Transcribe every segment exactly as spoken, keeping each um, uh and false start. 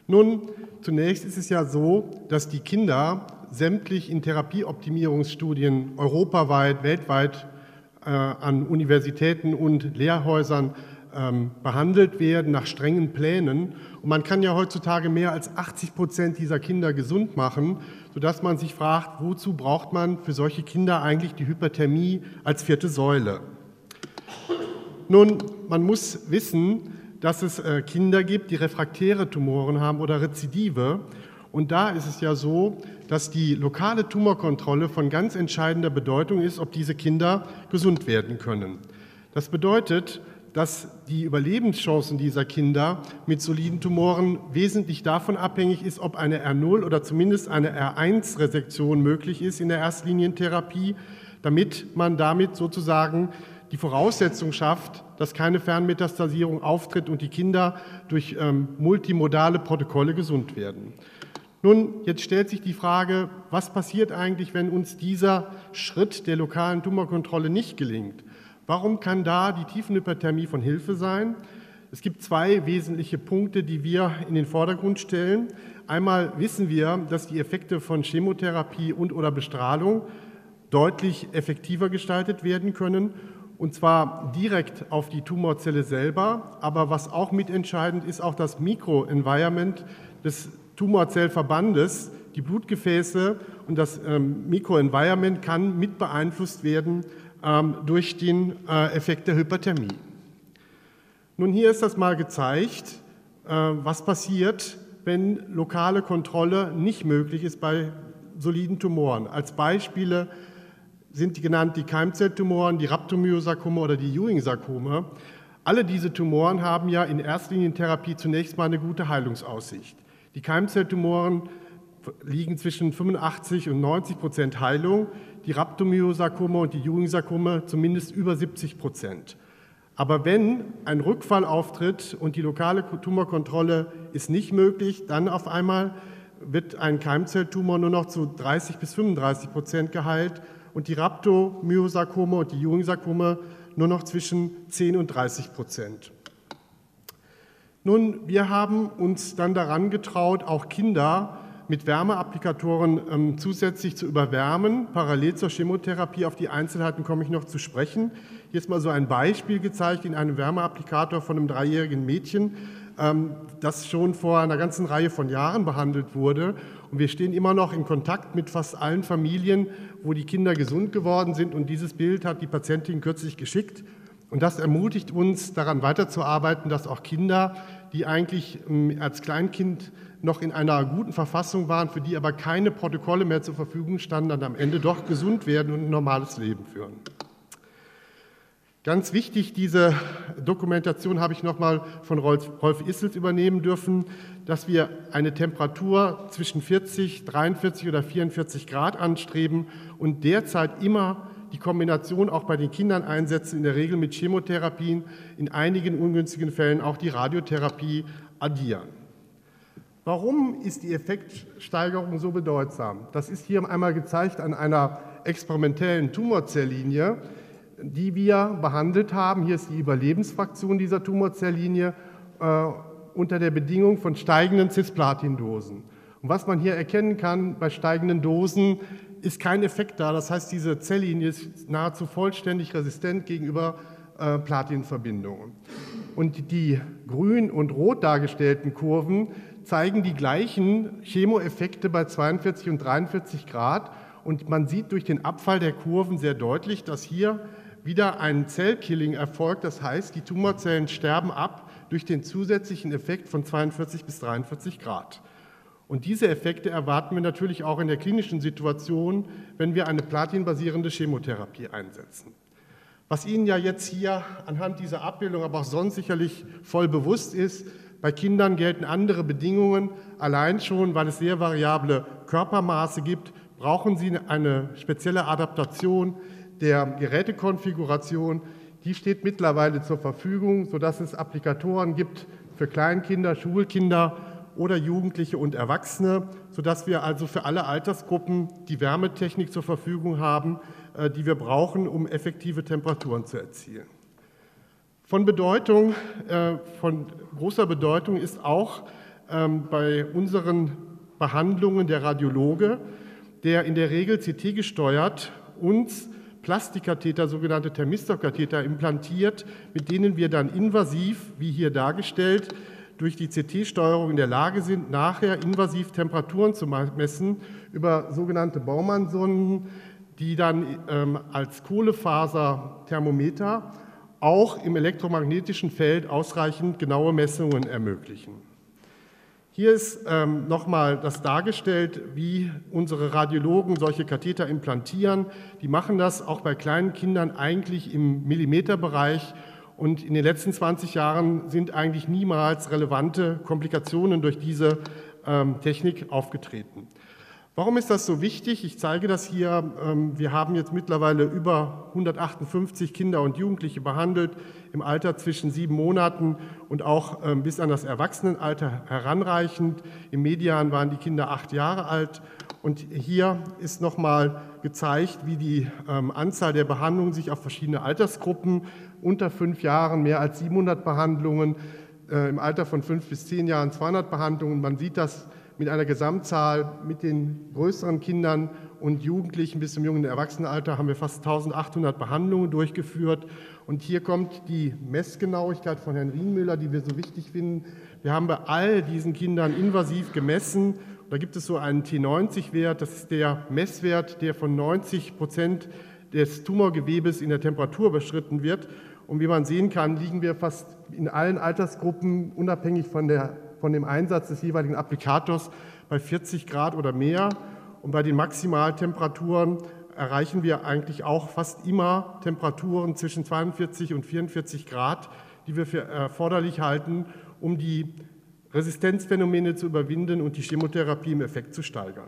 Nun, zunächst ist es ja so, dass die Kinder sämtlich in Therapieoptimierungsstudien europaweit, weltweit äh, an Universitäten und Lehrhäusern ähm, behandelt werden nach strengen Plänen. Und man kann ja heutzutage mehr als achtzig Prozent dieser Kinder gesund machen, sodass man sich fragt, wozu braucht man für solche Kinder eigentlich die Hyperthermie als vierte Säule? Nun, man muss wissen, dass es äh, Kinder gibt, die refraktäre Tumoren haben oder Rezidive. Und da ist es ja so, dass die lokale Tumorkontrolle von ganz entscheidender Bedeutung ist, ob diese Kinder gesund werden können. Das bedeutet, dass die Überlebenschancen dieser Kinder mit soliden Tumoren wesentlich davon abhängig ist, ob eine R null oder zumindest eine R eins Resektion möglich ist in der Erstlinientherapie, damit man damit sozusagen die Voraussetzung schafft, dass keine Fernmetastasierung auftritt und die Kinder durch ähm, multimodale Protokolle gesund werden. Nun, jetzt stellt sich die Frage, was passiert eigentlich, wenn uns dieser Schritt der lokalen Tumorkontrolle nicht gelingt? Warum kann da die Tiefenhyperthermie von Hilfe sein? Es gibt zwei wesentliche Punkte, die wir in den Vordergrund stellen. Einmal wissen wir, dass die Effekte von Chemotherapie und oder Bestrahlung deutlich effektiver gestaltet werden können, und zwar direkt auf die Tumorzelle selber. Aber was auch mitentscheidend ist, auch das Mikroenvironment des Tumorzellverbandes, die Blutgefäße und das ähm, Mikroenvironment kann mit beeinflusst werden ähm, durch den äh, Effekt der Hyperthermie. Nun, hier ist das mal gezeigt, äh, was passiert, wenn lokale Kontrolle nicht möglich ist bei soliden Tumoren. Als Beispiele sind die genannt die Keimzelltumoren, die Rhabdomyosarkome oder die Ewing-Sarkome. Alle diese Tumoren haben ja in Erstlinientherapie zunächst mal eine gute Heilungsaussicht. Die Keimzelltumoren liegen zwischen fünfundachtzig und neunzig Prozent Heilung, die Rhabdomyosarkome und die Ewing-Sarkome zumindest über siebzig Prozent. Aber wenn ein Rückfall auftritt und die lokale Tumorkontrolle ist nicht möglich, dann auf einmal wird ein Keimzelltumor nur noch zu dreißig bis fünfunddreißig Prozent geheilt und die Rhabdomyosarkome und die Ewing-Sarkome nur noch zwischen zehn und dreißig Prozent. Nun, wir haben uns dann daran getraut, auch Kinder mit Wärmeapplikatoren ähm, zusätzlich zu überwärmen, parallel zur Chemotherapie. Auf die Einzelheiten komme ich noch zu sprechen. Hier ist mal so ein Beispiel gezeigt in einem Wärmeapplikator von einem dreijährigen Mädchen, ähm, das schon vor einer ganzen Reihe von Jahren behandelt wurde. Und wir stehen immer noch in Kontakt mit fast allen Familien, wo die Kinder gesund geworden sind. Und dieses Bild hat die Patientin kürzlich geschickt. Und das ermutigt uns, daran weiterzuarbeiten, dass auch Kinder, die eigentlich als Kleinkind noch in einer guten Verfassung waren, für die aber keine Protokolle mehr zur Verfügung standen, dann am Ende doch gesund werden und ein normales Leben führen. Ganz wichtig, diese Dokumentation habe ich nochmal von Rolf, Rolf Isselt übernehmen dürfen, dass wir eine Temperatur zwischen vierzig, dreiundvierzig oder vierundvierzig Grad anstreben und derzeit immer die Kombination auch bei den Kindern einsetzen, in der Regel mit Chemotherapien, in einigen ungünstigen Fällen auch die Radiotherapie addieren. Warum ist die Effektsteigerung so bedeutsam? Das ist hier einmal gezeigt an einer experimentellen Tumorzellinie, die wir behandelt haben. Hier ist die Überlebensfraktion dieser Tumorzellinie äh, unter der Bedingung von steigenden Cisplatin-Dosen. Und was man hier erkennen kann, bei steigenden Dosen ist kein Effekt da. Das heißt, diese Zelllinie ist nahezu vollständig resistent gegenüber äh, Platinverbindungen. Und die grün und rot dargestellten Kurven zeigen die gleichen Chemoeffekte bei zweiundvierzig und dreiundvierzig Grad. Und man sieht durch den Abfall der Kurven sehr deutlich, dass hier wieder ein Zellkilling erfolgt. Das heißt, die Tumorzellen sterben ab durch den zusätzlichen Effekt von zweiundvierzig bis dreiundvierzig Grad. Und diese Effekte erwarten wir natürlich auch in der klinischen Situation, wenn wir eine platinbasierende Chemotherapie einsetzen. Was Ihnen ja jetzt hier anhand dieser Abbildung, aber auch sonst sicherlich voll bewusst ist, bei Kindern gelten andere Bedingungen. Allein schon, weil es sehr variable Körpermaße gibt, brauchen Sie eine spezielle Adaptation der Gerätekonfiguration. Die steht mittlerweile zur Verfügung, sodass es Applikatoren gibt für Kleinkinder, Schulkinder oder Jugendliche und Erwachsene, sodass wir also für alle Altersgruppen die Wärmetechnik zur Verfügung haben, die wir brauchen, um effektive Temperaturen zu erzielen. Von Bedeutung, von großer Bedeutung ist auch ähm, bei unseren Behandlungen der Radiologe, der in der Regel C T gesteuert uns Plastikkatheter, sogenannte Thermistorkatheter, implantiert, mit denen wir dann invasiv, wie hier dargestellt, durch die C T-Steuerung in der Lage sind, nachher invasiv Temperaturen zu messen über sogenannte Baumann-Sonden, die dann ähm, als Kohlefaserthermometer auch im elektromagnetischen Feld ausreichend genaue Messungen ermöglichen. Hier ist ähm, nochmal das dargestellt, wie unsere Radiologen solche Katheter implantieren. Die machen das auch bei kleinen Kindern eigentlich im Millimeterbereich und in den letzten zwanzig Jahren sind eigentlich niemals relevante Komplikationen durch diese ähm, Technik aufgetreten. Warum ist das so wichtig? Ich zeige das hier. Wir haben jetzt mittlerweile über hundertachtundfünfzig Kinder und Jugendliche behandelt, im Alter zwischen sieben Monaten und auch bis an das Erwachsenenalter heranreichend. Im Median waren die Kinder acht Jahre alt. Und hier ist nochmal gezeigt, wie die Anzahl der Behandlungen sich auf verschiedene Altersgruppen, unter fünf Jahren mehr als siebenhundert Behandlungen, im Alter von fünf bis zehn Jahren zweihundert Behandlungen. Man sieht das mit einer Gesamtzahl mit den größeren Kindern und Jugendlichen bis zum jungen Erwachsenenalter haben wir fast eintausendachthundert Behandlungen durchgeführt. Und hier kommt die Messgenauigkeit von Herrn Rienmüller, die wir so wichtig finden. Wir haben bei all diesen Kindern invasiv gemessen. Da gibt es so einen T neunzig Wert, das ist der Messwert, der von neunzig Prozent des Tumorgewebes in der Temperatur überschritten wird. Und wie man sehen kann, liegen wir fast in allen Altersgruppen, unabhängig von der von dem Einsatz des jeweiligen Applikators, bei vierzig Grad oder mehr. Und bei den Maximaltemperaturen erreichen wir eigentlich auch fast immer Temperaturen zwischen zweiundvierzig und vierundvierzig Grad, die wir für erforderlich halten, um die Resistenzphänomene zu überwinden und die Chemotherapie im Effekt zu steigern.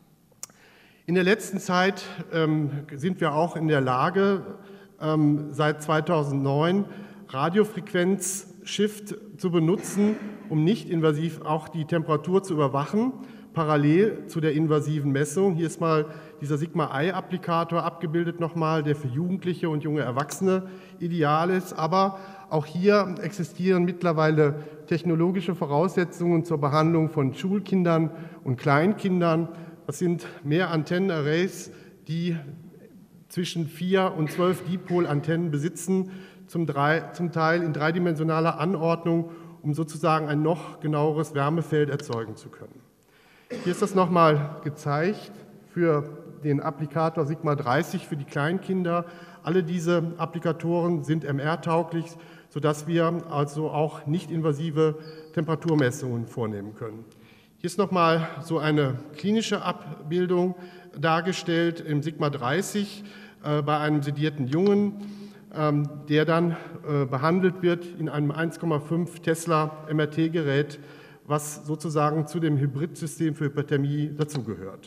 In der letzten Zeit ähm, sind wir auch in der Lage, ähm, seit zweitausendneun Radiofrequenz-Shift zu benutzen, um nicht invasiv auch die Temperatur zu überwachen, parallel zu der invasiven Messung. Hier ist mal dieser Sigma-I-Applikator abgebildet nochmal, der für Jugendliche und junge Erwachsene ideal ist. Aber auch hier existieren mittlerweile technologische Voraussetzungen zur Behandlung von Schulkindern und Kleinkindern. Das sind mehr Antennenarrays, die zwischen vier und zwölf Dipol-Antennen besitzen, zum, drei, zum Teil in dreidimensionaler Anordnung, um sozusagen ein noch genaueres Wärmefeld erzeugen zu können. Hier ist das nochmal gezeigt für den Applikator Sigma dreißig für die Kleinkinder. Alle diese Applikatoren sind M R-tauglich, sodass wir also auch nicht-invasive Temperaturmessungen vornehmen können. Hier ist nochmal so eine klinische Abbildung dargestellt im Sigma dreißig äh, bei einem sedierten Jungen, ähm, der dann äh, behandelt wird in einem eins Komma fünf Tesla M R T-Gerät, was sozusagen zu dem Hybridsystem für Hyperthermie dazugehört.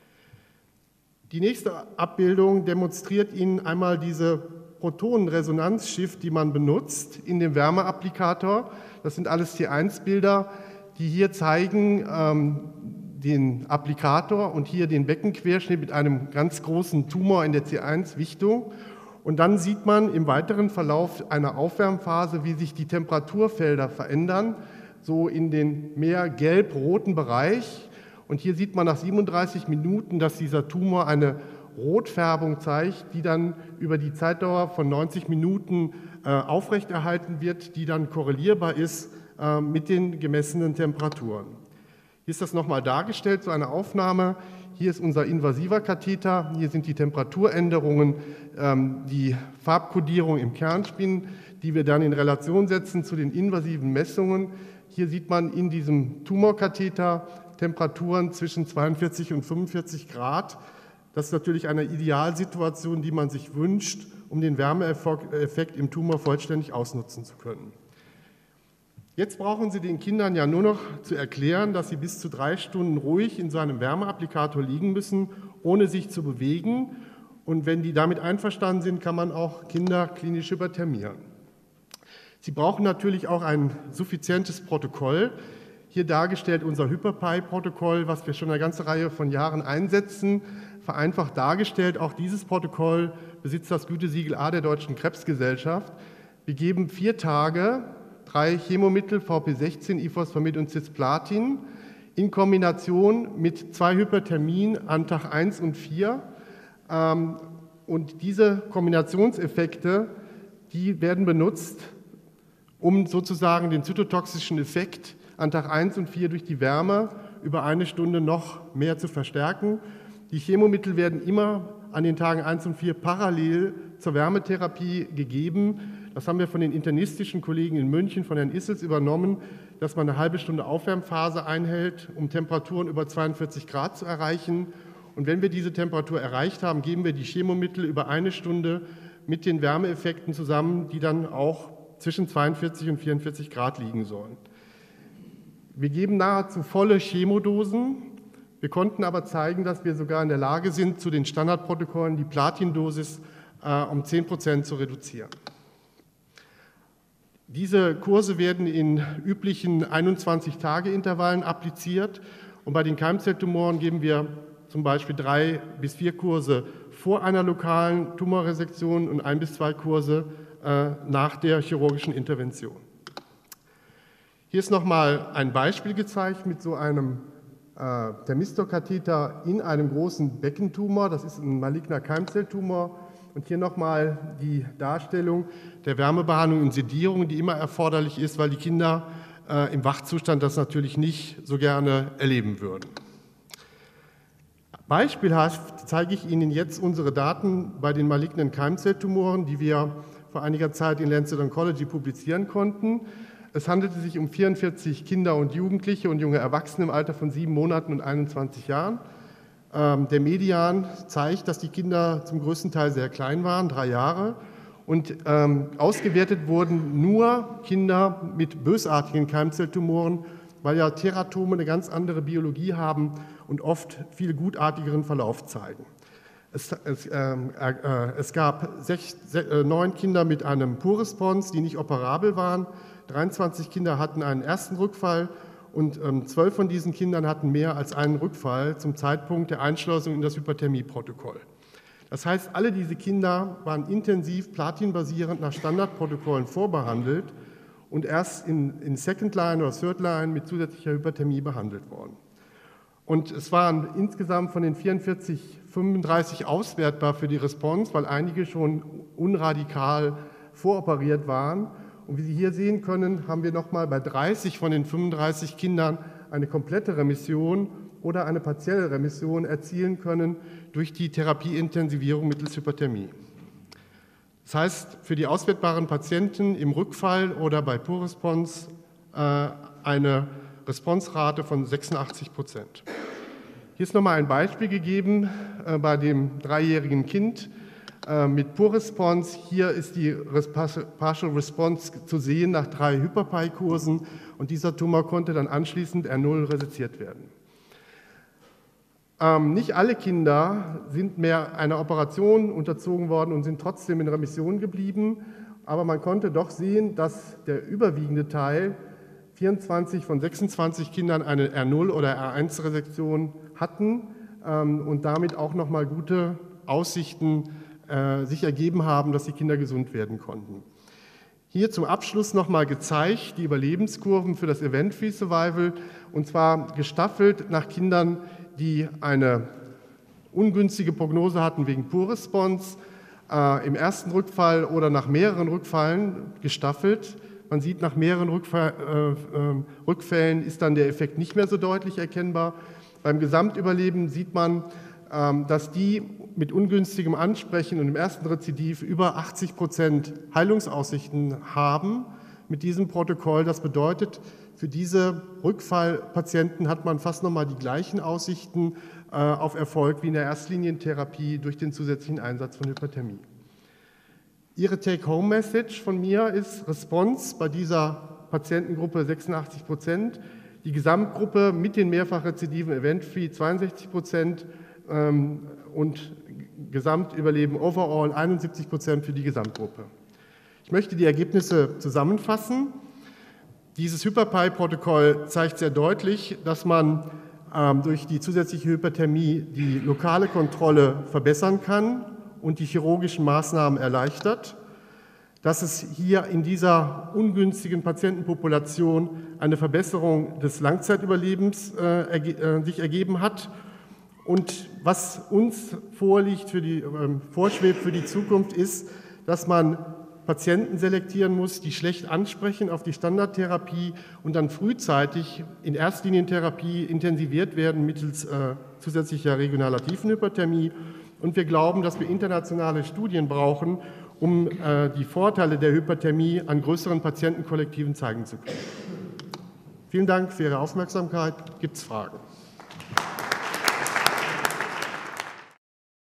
Die nächste Abbildung demonstriert Ihnen einmal diese Protonenresonanz-Shift, die man benutzt in dem Wärmeapplikator. Das sind alles T eins Bilder, die hier zeigen ähm, den Applikator und hier den Beckenquerschnitt mit einem ganz großen Tumor in der T eins Wichtung. Und dann sieht man im weiteren Verlauf einer Aufwärmphase, wie sich die Temperaturfelder verändern, so in den mehr gelb-roten Bereich. Und hier sieht man nach siebenunddreißig Minuten, dass dieser Tumor eine Rotfärbung zeigt, die dann über die Zeitdauer von neunzig Minuten äh, aufrechterhalten wird, die dann korrelierbar ist äh, mit den gemessenen Temperaturen. Hier ist das nochmal dargestellt, so eine Aufnahme. Hier ist unser invasiver Katheter, hier sind die Temperaturänderungen, ähm, die Farbkodierung im Kernspin, die wir dann in Relation setzen zu den invasiven Messungen. Hier sieht man in diesem Tumorkatheter Temperaturen zwischen zweiundvierzig und fünfundvierzig Grad. Das ist natürlich eine Idealsituation, die man sich wünscht, um den Wärmeeffekt im Tumor vollständig ausnutzen zu können. Jetzt brauchen Sie den Kindern ja nur noch zu erklären, dass sie bis zu drei Stunden ruhig in so einem Wärmeapplikator liegen müssen, ohne sich zu bewegen. Und wenn die damit einverstanden sind, kann man auch Kinder klinisch hyperthermieren. Sie brauchen natürlich auch ein suffizientes Protokoll. Hier dargestellt unser Hyperpie-Protokoll, was wir schon eine ganze Reihe von Jahren einsetzen. Vereinfacht dargestellt, auch dieses Protokoll besitzt das Gütesiegel A der Deutschen Krebsgesellschaft. Wir geben vier Tage drei Chemomittel, V P sechzehn, Ifosfamid und Cisplatin, in Kombination mit zwei Hyperthermien an Tag eins und vier. Und diese Kombinationseffekte, die werden benutzt, um sozusagen den zytotoxischen Effekt an Tag eins und vier durch die Wärme über eine Stunde noch mehr zu verstärken. Die Chemomittel werden immer an den Tagen eins und vier parallel zur Wärmetherapie gegeben. Das haben wir von den internistischen Kollegen in München, von Herrn Issels übernommen, dass man eine halbe Stunde Aufwärmphase einhält, um Temperaturen über zweiundvierzig Grad zu erreichen. Und wenn wir diese Temperatur erreicht haben, geben wir die Chemomittel über eine Stunde mit den Wärmeeffekten zusammen, die dann auch zwischen zweiundvierzig und vierundvierzig Grad liegen sollen. Wir geben nahezu volle Chemodosen. Wir konnten aber zeigen, dass wir sogar in der Lage sind, zu den Standardprotokollen die Platindosis äh, um zehn Prozent zu reduzieren. Diese Kurse werden in üblichen einundzwanzig-Tage-Intervallen appliziert und bei den Keimzelltumoren geben wir zum Beispiel drei bis vier Kurse vor einer lokalen Tumorresektion und ein bis zwei Kurse äh, nach der chirurgischen Intervention. Hier ist nochmal ein Beispiel gezeigt mit so einem äh, Thermistorkatheter in einem großen Beckentumor. Das ist ein maligner Keimzelltumor. Und hier nochmal die Darstellung der Wärmebehandlung und Sedierung, die immer erforderlich ist, weil die Kinder äh, im Wachzustand das natürlich nicht so gerne erleben würden. Beispielhaft zeige ich Ihnen jetzt unsere Daten bei den malignen Keimzelltumoren, die wir vor einiger Zeit in Lancet Oncology publizieren konnten. Es handelte sich um vierundvierzig Kinder und Jugendliche und junge Erwachsene im Alter von sieben Monaten und einundzwanzig Jahren. Ähm, der Median zeigt, dass die Kinder zum größten Teil sehr klein waren, drei Jahre. Und ähm, ausgewertet wurden nur Kinder mit bösartigen Keimzelltumoren, weil ja Teratome eine ganz andere Biologie haben und oft viel gutartigeren Verlauf zeigen. Es, es, äh, äh, es gab sech, äh, neun Kinder mit einem Poor-Response, die nicht operabel waren. dreiundzwanzig Kinder hatten einen ersten Rückfall und ähm, zwölf von diesen Kindern hatten mehr als einen Rückfall zum Zeitpunkt der Einschleusung in das Hyperthermie-Protokoll. Das heißt, alle diese Kinder waren intensiv platinbasierend nach Standardprotokollen vorbehandelt und erst in, in Second Line oder Third Line mit zusätzlicher Hyperthermie behandelt worden. Und es waren insgesamt von den vierundvierzig, fünfunddreißig auswertbar für die Response, weil einige schon unradikal voroperiert waren. Und wie Sie hier sehen können, haben wir nochmal bei dreißig von den fünfunddreißig Kindern eine komplette Remission oder eine partielle Remission erzielen können durch die Therapieintensivierung mittels Hyperthermie. Das heißt, für die auswertbaren Patienten im Rückfall oder bei Poor Response äh, eine Responserate von sechsundachtzig Prozent. Hier ist nochmal ein Beispiel gegeben äh, bei dem dreijährigen Kind äh, mit Poor Response. Hier ist die Partial Response zu sehen nach drei Hyperpie-Kursen und dieser Tumor konnte dann anschließend R null reseziert werden. Ähm, nicht alle Kinder sind mehr einer Operation unterzogen worden und sind trotzdem in Remission geblieben, aber man konnte doch sehen, dass der überwiegende Teil, vierundzwanzig von sechsundzwanzig Kindern, eine R null oder R eins Resektion hatten ähm, und damit auch nochmal gute Aussichten äh, sich ergeben haben, dass die Kinder gesund werden konnten. Hier zum Abschluss nochmal gezeigt die Überlebenskurven für das Event-Free Survival und zwar gestaffelt nach Kindern, die eine ungünstige Prognose hatten wegen Poor Response, äh, im ersten Rückfall oder nach mehreren Rückfällen gestaffelt. Man sieht, nach mehreren Rückfall, äh, äh, Rückfällen ist dann der Effekt nicht mehr so deutlich erkennbar. Beim Gesamtüberleben sieht man, äh, dass die mit ungünstigem Ansprechen und im ersten Rezidiv über achtzig Prozent Heilungsaussichten haben mit diesem Protokoll. Das bedeutet, für diese Rückfallpatienten hat man fast nochmal die gleichen Aussichten äh, auf Erfolg wie in der Erstlinientherapie durch den zusätzlichen Einsatz von Hyperthermie. Ihre Take-Home-Message von mir ist Response bei dieser Patientengruppe sechsundachtzig Prozent, die Gesamtgruppe mit den Mehrfachrezidiven Event-Free zweiundsechzig Prozent ähm, und Gesamtüberleben overall einundsiebzig Prozent für die Gesamtgruppe. Ich möchte die Ergebnisse zusammenfassen. Dieses Hyperpie-Protokoll zeigt sehr deutlich, dass man ähm, durch die zusätzliche Hyperthermie die lokale Kontrolle verbessern kann und die chirurgischen Maßnahmen erleichtert. dass es hier in dieser ungünstigen Patientenpopulation eine Verbesserung des Langzeitüberlebens äh, erge äh, sich ergeben hat. Und was uns vorliegt, für die, äh, vorschwebt für die Zukunft, ist, dass man Patienten selektieren muss, die schlecht ansprechen auf die Standardtherapie und dann frühzeitig in Erstlinientherapie intensiviert werden mittels äh, zusätzlicher regionaler Tiefenhyperthermie. Und wir glauben, dass wir internationale Studien brauchen, um äh, die Vorteile der Hyperthermie an größeren Patientenkollektiven zeigen zu können. Vielen Dank für Ihre Aufmerksamkeit. Gibt es Fragen?